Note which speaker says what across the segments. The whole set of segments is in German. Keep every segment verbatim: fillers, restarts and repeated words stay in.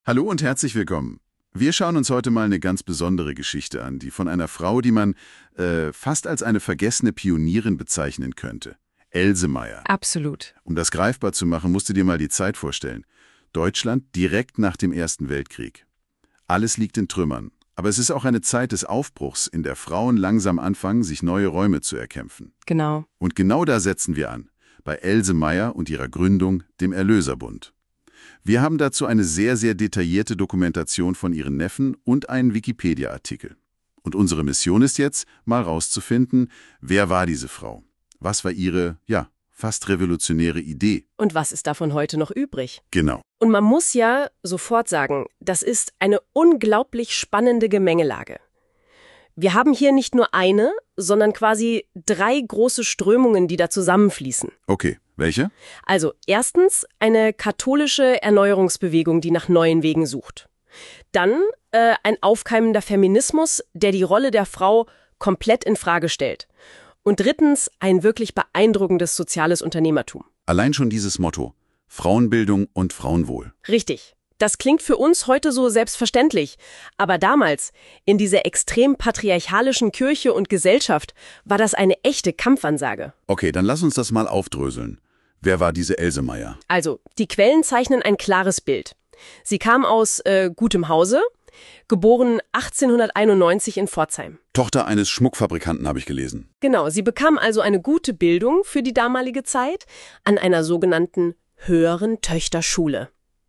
Speaker 1: Hallo und herzlich willkommen. Wir schauen uns heute mal eine ganz besondere Geschichte an, die von einer Frau, die man äh, fast als eine vergessene Pionierin bezeichnen könnte. Else Mayer.
Speaker 2: Absolut.
Speaker 1: Um das greifbar zu machen, musst du dir mal die Zeit vorstellen. Deutschland direkt nach dem Ersten Weltkrieg. Alles liegt in Trümmern. Aber es ist auch eine Zeit des Aufbruchs, in der Frauen langsam anfangen, sich neue Räume zu erkämpfen.
Speaker 2: Genau.
Speaker 1: Und genau da setzen wir an. Bei Else Mayer und ihrer Gründung, dem Erlöserbund. Wir haben dazu eine sehr, sehr detaillierte Dokumentation von ihren Neffen und einen Wikipedia-Artikel. Und unsere Mission ist jetzt, mal rauszufinden, wer war diese Frau? Was war ihre, ja, fast revolutionäre Idee?
Speaker 2: Und was ist davon heute noch übrig?
Speaker 1: Genau.
Speaker 2: Und man muss ja sofort sagen, das ist eine unglaublich spannende Gemengelage. Wir haben hier nicht nur eine, sondern quasi drei große Strömungen, die da zusammenfließen.
Speaker 1: Okay, welche?
Speaker 2: Also erstens eine katholische Erneuerungsbewegung, die nach neuen Wegen sucht. Dann äh, ein aufkeimender Feminismus, der die Rolle der Frau komplett in Frage stellt. Und drittens ein wirklich beeindruckendes soziales Unternehmertum.
Speaker 1: Allein schon dieses Motto: Frauenbildung und Frauenwohl.
Speaker 2: Richtig. Das klingt für uns heute so selbstverständlich. Aber damals, in dieser extrem patriarchalischen Kirche und Gesellschaft, war das eine echte Kampfansage.
Speaker 1: Okay, dann lass uns das mal aufdröseln. Wer war diese Else Mayer?
Speaker 2: Also, die Quellen zeichnen ein klares Bild. Sie kam aus äh, gutem Hause, geboren achtzehnhunderteinundneunzig in Pforzheim.
Speaker 1: Tochter eines Schmuckfabrikanten, habe ich gelesen.
Speaker 2: Genau, sie bekam also eine gute Bildung für die damalige Zeit an einer sogenannten höheren Töchterschule.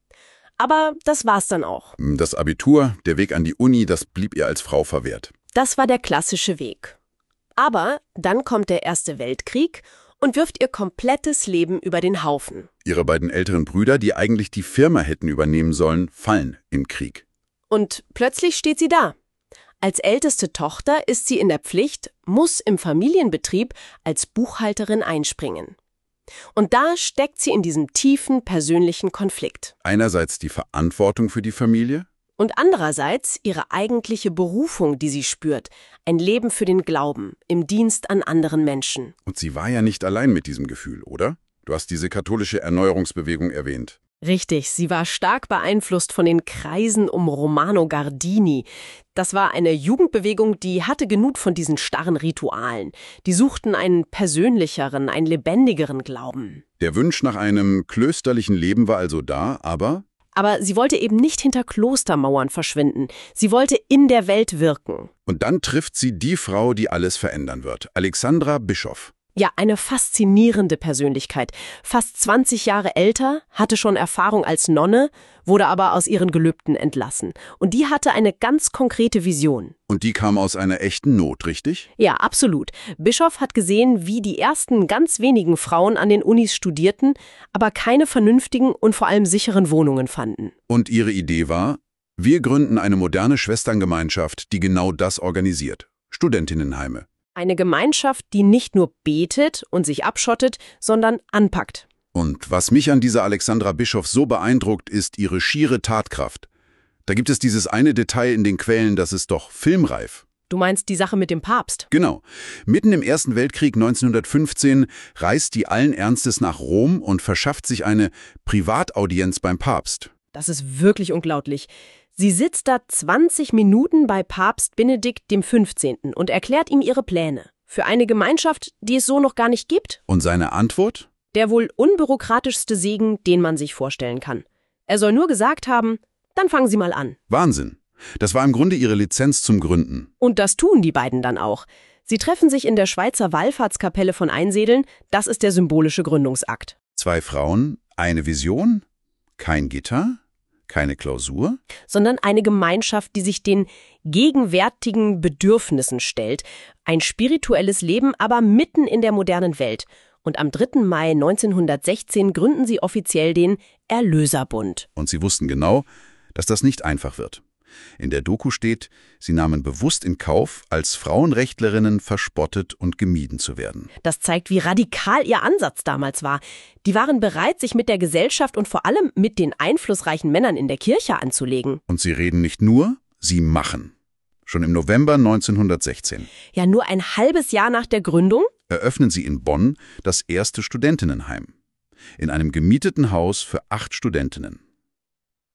Speaker 2: Aber das war's dann auch.
Speaker 1: Das Abitur, der Weg an die Uni, das blieb ihr als Frau verwehrt.
Speaker 2: Das war der klassische Weg. Aber dann kommt der Erste Weltkrieg und wirft ihr komplettes Leben über den Haufen.
Speaker 1: Ihre beiden älteren Brüder, die eigentlich die Firma hätten übernehmen sollen, fallen im Krieg.
Speaker 2: Und plötzlich steht sie da. Als älteste Tochter ist sie in der Pflicht, muss im Familienbetrieb als Buchhalterin einspringen. Und da steckt sie in diesem tiefen persönlichen Konflikt.
Speaker 1: Einerseits die Verantwortung für die Familie.
Speaker 2: Und andererseits ihre eigentliche Berufung, die sie spürt. Ein Leben für den Glauben, im Dienst an anderen Menschen.
Speaker 1: Und sie war ja nicht allein mit diesem Gefühl, oder? Du hast diese katholische Erneuerungsbewegung erwähnt.
Speaker 2: Richtig, sie war stark beeinflusst von den Kreisen um Romano Guardini. Das war eine Jugendbewegung, die hatte genug von diesen starren Ritualen. Die suchten einen persönlicheren, einen lebendigeren Glauben.
Speaker 1: Der Wunsch nach einem klösterlichen Leben war also da, aber...
Speaker 2: Aber sie wollte eben nicht hinter Klostermauern verschwinden. Sie wollte in der Welt wirken.
Speaker 1: Und dann trifft sie die Frau, die alles verändern wird. Alexandra Bischoff.
Speaker 2: Ja, eine faszinierende Persönlichkeit. Fast zwanzig Jahre älter, hatte schon Erfahrung als Nonne, wurde aber aus ihren Gelübden entlassen. Und die hatte eine ganz konkrete Vision.
Speaker 1: Und die kam aus einer echten Not, richtig?
Speaker 2: Ja, absolut. Bischoff hat gesehen, wie die ersten ganz wenigen Frauen an den Unis studierten, aber keine vernünftigen und vor allem sicheren Wohnungen fanden.
Speaker 1: Und ihre Idee war: Wir gründen eine moderne Schwesterngemeinschaft, die genau das organisiert. Studentinnenheime.
Speaker 2: Eine Gemeinschaft, die nicht nur betet und sich abschottet, sondern anpackt.
Speaker 1: Und was mich an dieser Alexandra Bischoff so beeindruckt, ist ihre schiere Tatkraft. Da gibt es dieses eine Detail in den Quellen, das ist doch filmreif.
Speaker 2: Du meinst die Sache mit dem Papst?
Speaker 1: Genau. Mitten im Ersten Weltkrieg neunzehnhundertfünfzehn reist die allen Ernstes nach Rom und verschafft sich eine Privataudienz beim Papst.
Speaker 2: Das ist wirklich unglaublich. Sie sitzt da zwanzig Minuten bei Papst Benedikt dem fünfzehnten und erklärt ihm ihre Pläne. Für eine Gemeinschaft, die es so noch gar nicht gibt.
Speaker 1: Und seine Antwort?
Speaker 2: Der wohl unbürokratischste Segen, den man sich vorstellen kann. Er soll nur gesagt haben, dann fangen Sie mal an.
Speaker 1: Wahnsinn. Das war im Grunde ihre Lizenz zum Gründen.
Speaker 2: Und das tun die beiden dann auch. Sie treffen sich in der Schweizer Wallfahrtskapelle von Einsedeln. Das ist der symbolische Gründungsakt.
Speaker 1: Zwei Frauen, eine Vision, kein Gitter, keine Klausur,
Speaker 2: sondern eine Gemeinschaft, die sich den gegenwärtigen Bedürfnissen stellt. Ein spirituelles Leben, aber mitten in der modernen Welt. Und am dritten Mai neunzehnhundertsechzehn gründen sie offiziell den Erlöserbund.
Speaker 1: Und sie wussten genau, dass das nicht einfach wird. In der Doku steht, sie nahmen bewusst in Kauf, als Frauenrechtlerinnen verspottet und gemieden zu werden.
Speaker 2: Das zeigt, wie radikal ihr Ansatz damals war. Die waren bereit, sich mit der Gesellschaft und vor allem mit den einflussreichen Männern in der Kirche anzulegen.
Speaker 1: Und sie reden nicht nur, sie machen. Schon im November neunzehnhundertsechzehn.
Speaker 2: Ja, nur ein halbes Jahr nach der Gründung
Speaker 1: eröffnen sie in Bonn das erste Studentinnenheim. In einem gemieteten Haus für acht Studentinnen.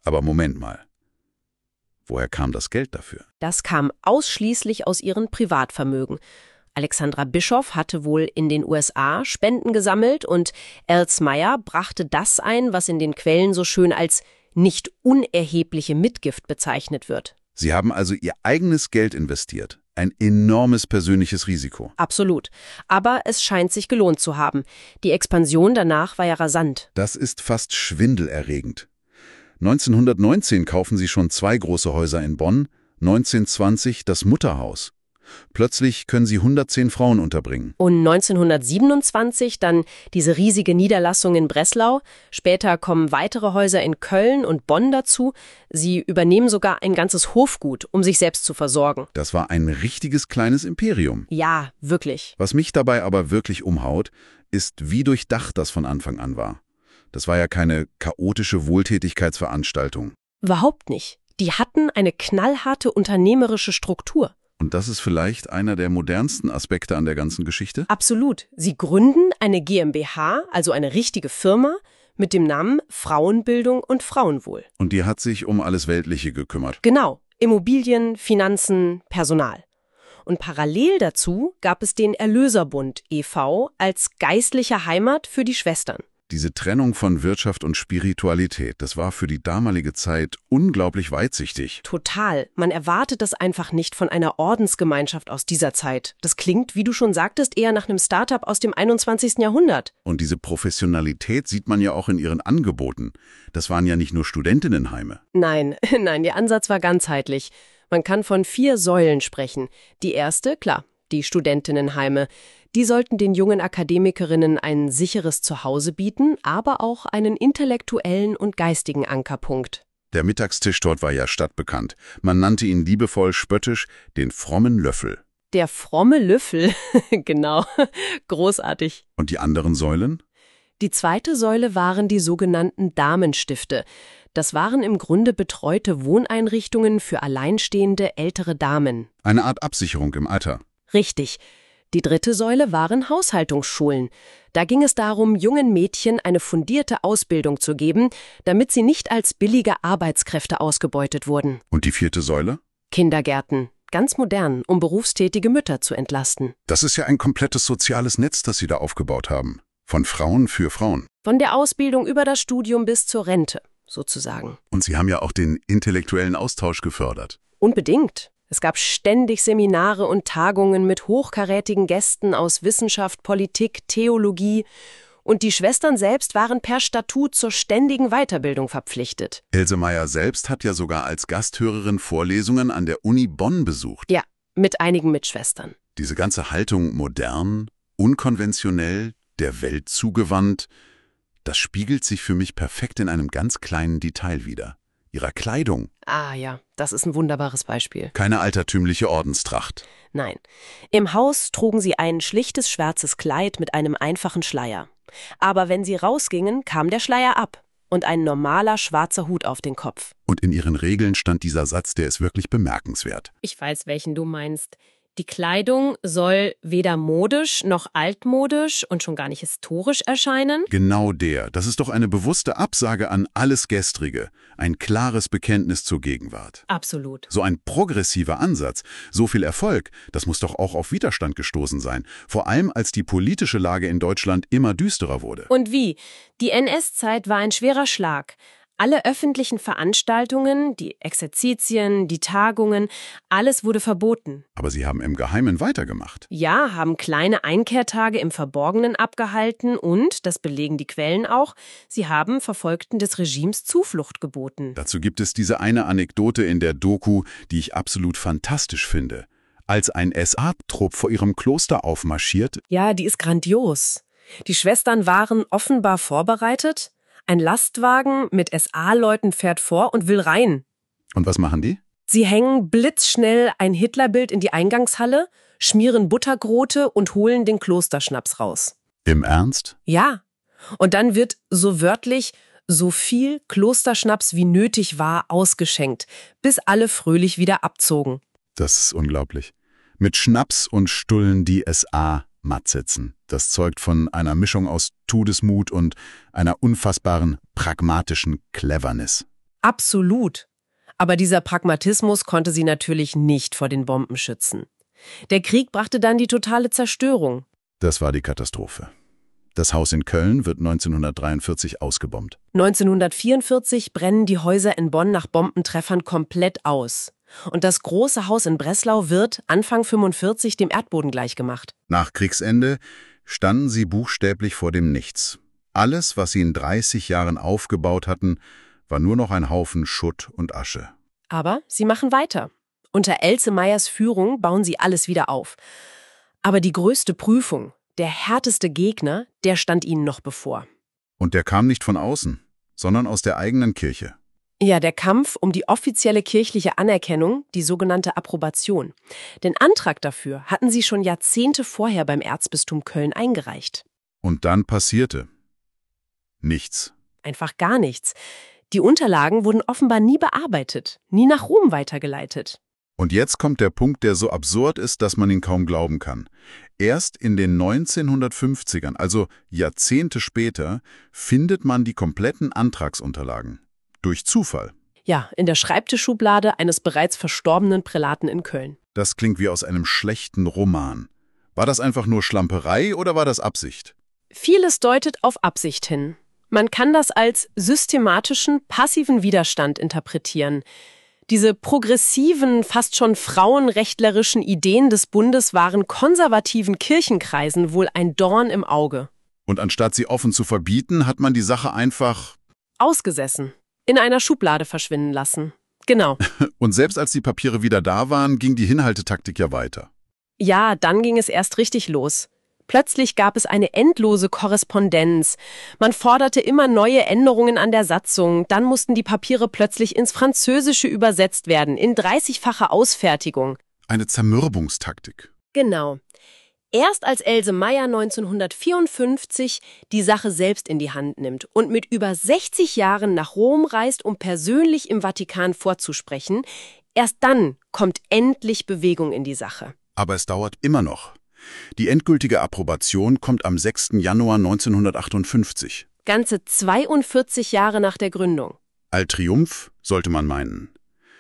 Speaker 1: Aber Moment mal. Woher kam das Geld dafür?
Speaker 2: Das kam ausschließlich aus ihren Privatvermögen. Alexandra Bischoff hatte wohl in den U S A Spenden gesammelt und Els Meyer brachte das ein, was in den Quellen so schön als nicht unerhebliche Mitgift bezeichnet wird.
Speaker 1: Sie haben also Ihr eigenes Geld investiert. Ein enormes persönliches Risiko.
Speaker 2: Absolut. Aber es scheint sich gelohnt zu haben. Die Expansion danach war ja rasant.
Speaker 1: Das ist fast schwindelerregend. neunzehnhundertneunzehn kaufen sie schon zwei große Häuser in Bonn, neunzehnhundertzwanzig das Mutterhaus. Plötzlich können sie hundertzehn Frauen unterbringen.
Speaker 2: Und neunzehnhundertsiebenundzwanzig dann diese riesige Niederlassung in Breslau. Später kommen weitere Häuser in Köln und Bonn dazu. Sie übernehmen sogar ein ganzes Hofgut, um sich selbst zu versorgen.
Speaker 1: Das war ein richtiges kleines Imperium.
Speaker 2: Ja, wirklich.
Speaker 1: Was mich dabei aber wirklich umhaut, ist, wie durchdacht das von Anfang an war. Das war ja keine chaotische Wohltätigkeitsveranstaltung.
Speaker 2: Überhaupt nicht. Die hatten eine knallharte unternehmerische Struktur.
Speaker 1: Und das ist vielleicht einer der modernsten Aspekte an der ganzen Geschichte?
Speaker 2: Absolut. Sie gründen eine GmbH, also eine richtige Firma, mit dem Namen Frauenbildung und Frauenwohl.
Speaker 1: Und die hat sich um alles Weltliche gekümmert.
Speaker 2: Genau. Immobilien, Finanzen, Personal. Und parallel dazu gab es den Erlöserbund e V als geistliche Heimat für die Schwestern.
Speaker 1: Diese Trennung von Wirtschaft und Spiritualität, das war für die damalige Zeit unglaublich weitsichtig.
Speaker 2: Total. Man erwartet das einfach nicht von einer Ordensgemeinschaft aus dieser Zeit. Das klingt, wie du schon sagtest, eher nach einem Start-up aus dem einundzwanzigsten Jahrhundert.
Speaker 1: Und diese Professionalität sieht man ja auch in ihren Angeboten. Das waren ja nicht nur Studentinnenheime.
Speaker 2: Nein, nein, der Ansatz war ganzheitlich. Man kann von vier Säulen sprechen. Die erste, klar, die Studentinnenheime. Die sollten den jungen Akademikerinnen ein sicheres Zuhause bieten, aber auch einen intellektuellen und geistigen Ankerpunkt.
Speaker 1: Der Mittagstisch dort war ja stadtbekannt. Man nannte ihn liebevoll spöttisch den frommen Löffel.
Speaker 2: Der fromme Löffel, genau, großartig.
Speaker 1: Und die anderen Säulen?
Speaker 2: Die zweite Säule waren die sogenannten Damenstifte. Das waren im Grunde betreute Wohneinrichtungen für alleinstehende ältere Damen.
Speaker 1: Eine Art Absicherung im Alter.
Speaker 2: Richtig. Die dritte Säule waren Haushaltungsschulen. Da ging es darum, jungen Mädchen eine fundierte Ausbildung zu geben, damit sie nicht als billige Arbeitskräfte ausgebeutet wurden.
Speaker 1: Und die vierte Säule?
Speaker 2: Kindergärten. Ganz modern, um berufstätige Mütter zu entlasten.
Speaker 1: Das ist ja ein komplettes soziales Netz, das Sie da aufgebaut haben. Von Frauen für Frauen.
Speaker 2: Von der Ausbildung über das Studium bis zur Rente, sozusagen.
Speaker 1: Und Sie haben ja auch den intellektuellen Austausch gefördert.
Speaker 2: Unbedingt. Es gab ständig Seminare und Tagungen mit hochkarätigen Gästen aus Wissenschaft, Politik, Theologie. Und die Schwestern selbst waren per Statut zur ständigen Weiterbildung verpflichtet.
Speaker 1: Else Meyer selbst hat ja sogar als Gasthörerin Vorlesungen an der Uni Bonn besucht.
Speaker 2: Ja, mit einigen Mitschwestern.
Speaker 1: Diese ganze Haltung modern, unkonventionell, der Welt zugewandt, das spiegelt sich für mich perfekt in einem ganz kleinen Detail wider. Ihrer Kleidung.
Speaker 2: Ah ja, das ist ein wunderbares Beispiel.
Speaker 1: Keine altertümliche Ordenstracht.
Speaker 2: Nein. Im Haus trugen sie ein schlichtes schwarzes Kleid mit einem einfachen Schleier. Aber wenn sie rausgingen, kam der Schleier ab und ein normaler schwarzer Hut auf den Kopf.
Speaker 1: Und in ihren Regeln stand dieser Satz, der ist wirklich bemerkenswert.
Speaker 2: Ich weiß, welchen du meinst. Die Kleidung soll weder modisch noch altmodisch und schon gar nicht historisch erscheinen.
Speaker 1: Genau der. Das ist doch eine bewusste Absage an alles Gestrige. Ein klares Bekenntnis zur Gegenwart.
Speaker 2: Absolut.
Speaker 1: So ein progressiver Ansatz, so viel Erfolg, das muss doch auch auf Widerstand gestoßen sein. Vor allem, als die politische Lage in Deutschland immer düsterer wurde.
Speaker 2: Und wie? Die N S-Zeit war ein schwerer Schlag. Alle öffentlichen Veranstaltungen, die Exerzitien, die Tagungen, alles wurde verboten.
Speaker 1: Aber sie haben im Geheimen weitergemacht.
Speaker 2: Ja, haben kleine Einkehrtage im Verborgenen abgehalten und, das belegen die Quellen auch, sie haben Verfolgten des Regimes Zuflucht geboten.
Speaker 1: Dazu gibt es diese eine Anekdote in der Doku, die ich absolut fantastisch finde. Als ein S A-Trupp vor ihrem Kloster aufmarschiert.
Speaker 2: Ja, die ist grandios. Die Schwestern waren offenbar vorbereitet. Ein Lastwagen mit S A-Leuten fährt vor und will rein.
Speaker 1: Und was machen die?
Speaker 2: Sie hängen blitzschnell ein Hitlerbild in die Eingangshalle, schmieren Buttergrote und holen den Klosterschnaps raus.
Speaker 1: Im Ernst?
Speaker 2: Ja. Und dann wird so wörtlich so viel Klosterschnaps wie nötig war ausgeschenkt, bis alle fröhlich wieder abzogen.
Speaker 1: Das ist unglaublich. Mit Schnaps und Stullen die S A matt sitzen. Das zeugt von einer Mischung aus Todesmut und einer unfassbaren, pragmatischen Cleverness.
Speaker 2: Absolut. Aber dieser Pragmatismus konnte sie natürlich nicht vor den Bomben schützen. Der Krieg brachte dann die totale Zerstörung.
Speaker 1: Das war die Katastrophe. Das Haus in Köln wird neunzehnhundertdreiundvierzig ausgebombt.
Speaker 2: neunzehnhundertvierundvierzig brennen die Häuser in Bonn nach Bombentreffern komplett aus. Und das große Haus in Breslau wird Anfang fünfundvierzig dem Erdboden gleichgemacht.
Speaker 1: Nach Kriegsende standen sie buchstäblich vor dem Nichts. Alles, was sie in dreißig Jahren aufgebaut hatten, war nur noch ein Haufen Schutt und Asche.
Speaker 2: Aber sie machen weiter. Unter Else Meyers Führung bauen sie alles wieder auf. Aber die größte Prüfung, der härteste Gegner, der stand ihnen noch bevor.
Speaker 1: Und der kam nicht von außen, sondern aus der eigenen Kirche.
Speaker 2: Ja, der Kampf um die offizielle kirchliche Anerkennung, die sogenannte Approbation. Den Antrag dafür hatten sie schon Jahrzehnte vorher beim Erzbistum Köln eingereicht.
Speaker 1: Und dann passierte nichts.
Speaker 2: Einfach gar nichts. Die Unterlagen wurden offenbar nie bearbeitet, nie nach Rom weitergeleitet.
Speaker 1: Und jetzt kommt der Punkt, der so absurd ist, dass man ihn kaum glauben kann. Erst in den neunzehnhundertfünfzigern, also Jahrzehnte später, findet man die kompletten Antragsunterlagen. Durch Zufall.
Speaker 2: Ja, in der Schreibtischschublade eines bereits verstorbenen Prälaten in Köln.
Speaker 1: Das klingt wie aus einem schlechten Roman. War das einfach nur Schlamperei oder war das Absicht?
Speaker 2: Vieles deutet auf Absicht hin. Man kann das als systematischen, passiven Widerstand interpretieren. Diese progressiven, fast schon frauenrechtlerischen Ideen des Bundes waren konservativen Kirchenkreisen wohl ein Dorn im Auge.
Speaker 1: Und anstatt sie offen zu verbieten, hat man die Sache einfach
Speaker 2: ausgesessen, in einer Schublade verschwinden lassen. Genau.
Speaker 1: Und selbst als die Papiere wieder da waren, ging die Hinhaltetaktik ja weiter.
Speaker 2: Ja, dann ging es erst richtig los. Plötzlich gab es eine endlose Korrespondenz. Man forderte immer neue Änderungen an der Satzung. Dann mussten die Papiere plötzlich ins Französische übersetzt werden, in dreißigfacher Ausfertigung.
Speaker 1: Eine Zermürbungstaktik.
Speaker 2: Genau. Erst als Else Meyer neunzehnhundertvierundfünfzig die Sache selbst in die Hand nimmt und mit über sechzig Jahren nach Rom reist, um persönlich im Vatikan vorzusprechen, erst dann kommt endlich Bewegung in die Sache.
Speaker 1: Aber es dauert immer noch. Die endgültige Approbation kommt am sechsten Januar neunzehnhundertachtundfünfzig.
Speaker 2: Ganze zweiundvierzig Jahre nach der Gründung.
Speaker 1: Alltriumph, sollte man meinen.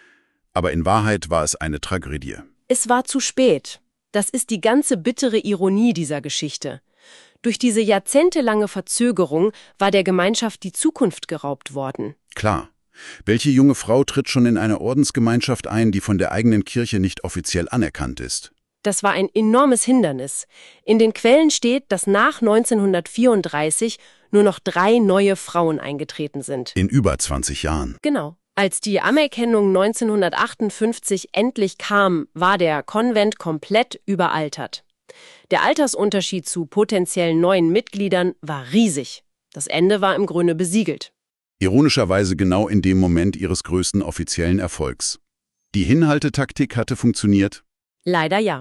Speaker 1: Aber in Wahrheit war es eine Tragödie.
Speaker 2: Es war zu spät. Das ist die ganze bittere Ironie dieser Geschichte. Durch diese jahrzehntelange Verzögerung war der Gemeinschaft die Zukunft geraubt worden.
Speaker 1: Klar. Welche junge Frau tritt schon in eine Ordensgemeinschaft ein, die von der eigenen Kirche nicht offiziell anerkannt ist?
Speaker 2: Das war ein enormes Hindernis. In den Quellen steht, dass nach neunzehnhundertvierunddreißig nur noch drei neue Frauen eingetreten sind.
Speaker 1: In über zwanzig Jahren.
Speaker 2: Genau. Als die Anerkennung neunzehnhundertachtundfünfzig endlich kam, war der Konvent komplett überaltert. Der Altersunterschied zu potenziellen neuen Mitgliedern war riesig. Das Ende war im Grunde besiegelt.
Speaker 1: Ironischerweise genau in dem Moment ihres größten offiziellen Erfolgs. Die Hinhaltetaktik hatte funktioniert?
Speaker 2: Leider ja.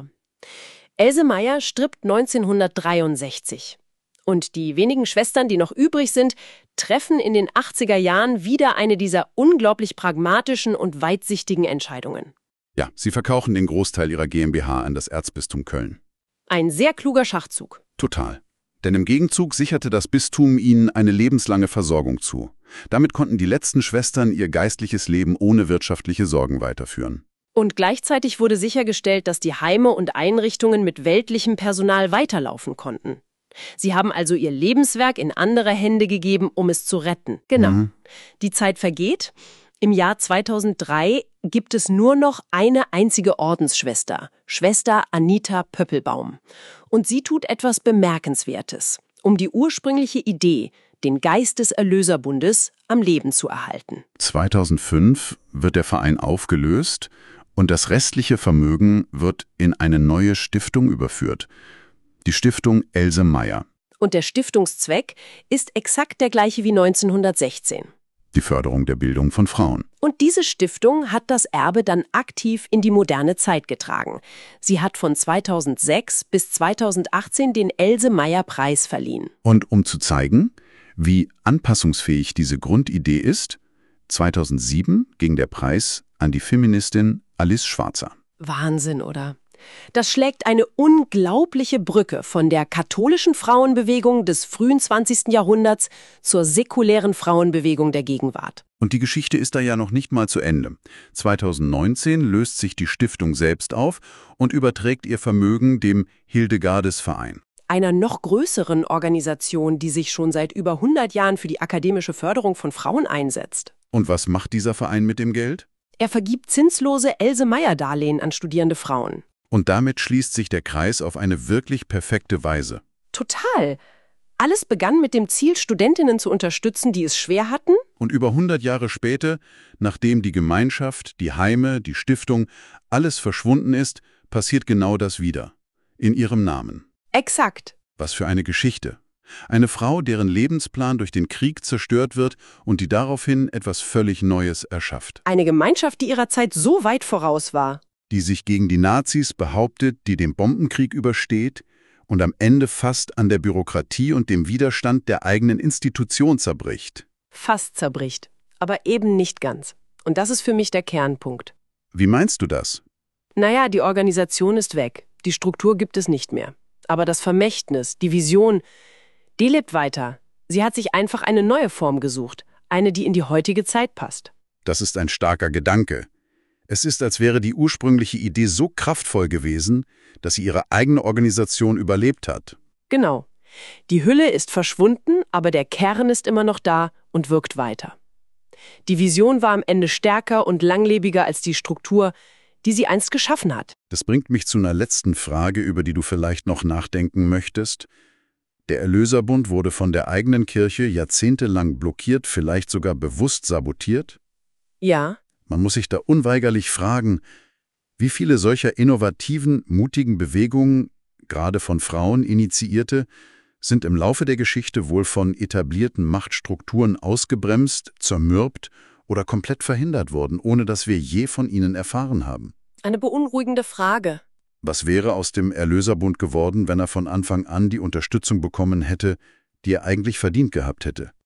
Speaker 2: Else Meyer stirbt neunzehnhundertdreiundsechzig. Und die wenigen Schwestern, die noch übrig sind, treffen in den achtziger Jahren wieder eine dieser unglaublich pragmatischen und weitsichtigen Entscheidungen.
Speaker 1: Ja, sie verkaufen den Großteil ihrer GmbH an das Erzbistum Köln.
Speaker 2: Ein sehr kluger Schachzug.
Speaker 1: Total. Denn im Gegenzug sicherte das Bistum ihnen eine lebenslange Versorgung zu. Damit konnten die letzten Schwestern ihr geistliches Leben ohne wirtschaftliche Sorgen weiterführen.
Speaker 2: Und gleichzeitig wurde sichergestellt, dass die Heime und Einrichtungen mit weltlichem Personal weiterlaufen konnten. Sie haben also ihr Lebenswerk in andere Hände gegeben, um es zu retten. Genau. Mhm. Die Zeit vergeht. Im Jahr zweitausenddrei gibt es nur noch eine einzige Ordensschwester, Schwester Anita Pöppelbaum. Und sie tut etwas Bemerkenswertes, um die ursprüngliche Idee, den Geist des Erlöserbundes, am Leben zu erhalten.
Speaker 1: zweitausendfünf wird der Verein aufgelöst und das restliche Vermögen wird in eine neue Stiftung überführt. Die Stiftung Else Meyer.
Speaker 2: Und der Stiftungszweck ist exakt der gleiche wie neunzehnhundertsechzehn.
Speaker 1: Die Förderung der Bildung von Frauen.
Speaker 2: Und diese Stiftung hat das Erbe dann aktiv in die moderne Zeit getragen. Sie hat von zweitausendsechs bis zweitausendachtzehn den Else Meyer Preis verliehen.
Speaker 1: Und um zu zeigen, wie anpassungsfähig diese Grundidee ist, zweitausendsieben ging der Preis an die Feministin Alice Schwarzer.
Speaker 2: Wahnsinn, oder? Das schlägt eine unglaubliche Brücke von der katholischen Frauenbewegung des frühen zwanzigsten Jahrhunderts zur säkulären Frauenbewegung der Gegenwart.
Speaker 1: Und die Geschichte ist da ja noch nicht mal zu Ende. zweitausendneunzehn löst sich die Stiftung selbst auf und überträgt ihr Vermögen dem Hildegardes-Verein.
Speaker 2: Einer noch größeren Organisation, die sich schon seit über hundert Jahren für die akademische Förderung von Frauen einsetzt.
Speaker 1: Und was macht dieser Verein mit dem Geld?
Speaker 2: Er vergibt zinslose Else-Meyer-Darlehen an studierende Frauen.
Speaker 1: Und damit schließt sich der Kreis auf eine wirklich perfekte Weise.
Speaker 2: Total. Alles begann mit dem Ziel, Studentinnen zu unterstützen, die es schwer hatten.
Speaker 1: Und über hundert Jahre später, nachdem die Gemeinschaft, die Heime, die Stiftung, alles verschwunden ist, passiert genau das wieder. In ihrem Namen.
Speaker 2: Exakt.
Speaker 1: Was für eine Geschichte. Eine Frau, deren Lebensplan durch den Krieg zerstört wird und die daraufhin etwas völlig Neues erschafft.
Speaker 2: Eine Gemeinschaft, die ihrer Zeit so weit voraus war.
Speaker 1: Die sich gegen die Nazis behauptet, die den Bombenkrieg übersteht und am Ende fast an der Bürokratie und dem Widerstand der eigenen Institution zerbricht.
Speaker 2: Fast zerbricht, aber eben nicht ganz. Und das ist für mich der Kernpunkt.
Speaker 1: Wie meinst du das?
Speaker 2: Naja, die Organisation ist weg. Die Struktur gibt es nicht mehr. Aber das Vermächtnis, die Vision, die lebt weiter. Sie hat sich einfach eine neue Form gesucht. Eine, die in die heutige Zeit passt.
Speaker 1: Das ist ein starker Gedanke. Es ist, als wäre die ursprüngliche Idee so kraftvoll gewesen, dass sie ihre eigene Organisation überlebt hat.
Speaker 2: Genau. Die Hülle ist verschwunden, aber der Kern ist immer noch da und wirkt weiter. Die Vision war am Ende stärker und langlebiger als die Struktur, die sie einst geschaffen hat.
Speaker 1: Das bringt mich zu einer letzten Frage, über die du vielleicht noch nachdenken möchtest. Der Erlöserbund wurde von der eigenen Kirche jahrzehntelang blockiert, vielleicht sogar bewusst sabotiert?
Speaker 2: Ja.
Speaker 1: Man muss sich da unweigerlich fragen, wie viele solcher innovativen, mutigen Bewegungen, gerade von Frauen initiierte, sind im Laufe der Geschichte wohl von etablierten Machtstrukturen ausgebremst, zermürbt oder komplett verhindert worden, ohne dass wir je von ihnen erfahren haben.
Speaker 2: Eine beunruhigende Frage.
Speaker 1: Was wäre aus dem Erlöserbund geworden, wenn er von Anfang an die Unterstützung bekommen hätte, die er eigentlich verdient gehabt hätte?